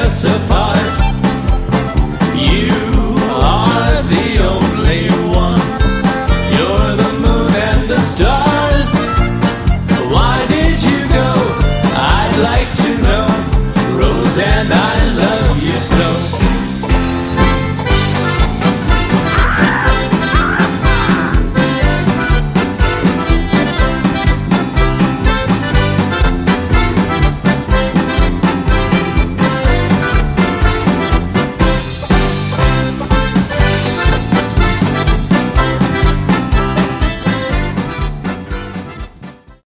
us apart. You are the only one. You're the moon and the stars. Why did you go? I'd like to know. Roseanne, I love you so.